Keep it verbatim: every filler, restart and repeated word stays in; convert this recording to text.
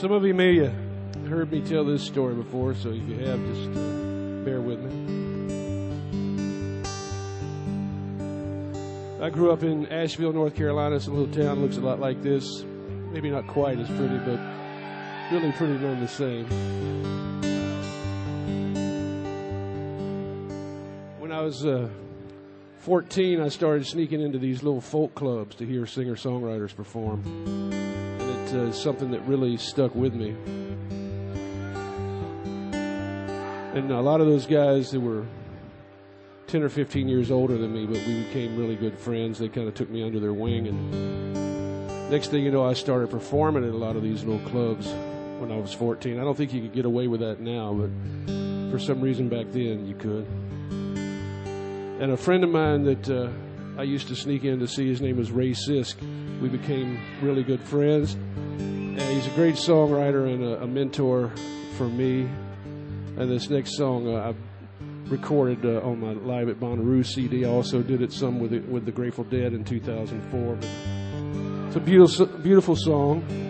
Some of you may have heard me tell this story before, so if you have, just uh, bear with me. I grew up in Asheville, North Carolina. It's a little town, looks a lot like this. Maybe not quite as pretty, but really pretty known the same. When I was uh, fourteen, I started sneaking into these little folk clubs to hear singer-songwriters perform. And it's uh, something that really stuck with me. And a lot of those guys that were ten or fifteen years older than me, but we became really good friends. They kind of took me under their wing. And next thing you know, I started performing at a lot of these little clubs when I was fourteen. I don't think you could get away with that now, but for some reason back then you could. And a friend of mine that uh, I used to sneak in to see, his name was Ray Sisk. We became really good friends. And he's a great songwriter and a, a mentor for me. And this next song uh, I recorded uh, on my Live at Bonnaroo C D. I also did it some with it, with the Grateful Dead in two thousand four. But it's a beautiful, beautiful song.